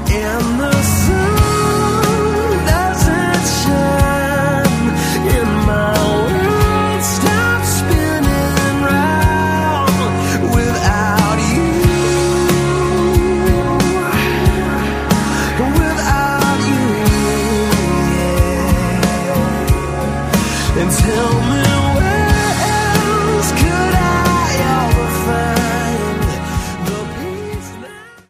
and the sun doesn't shine, and my world stops spinning round without you, without you, yeah. And tell me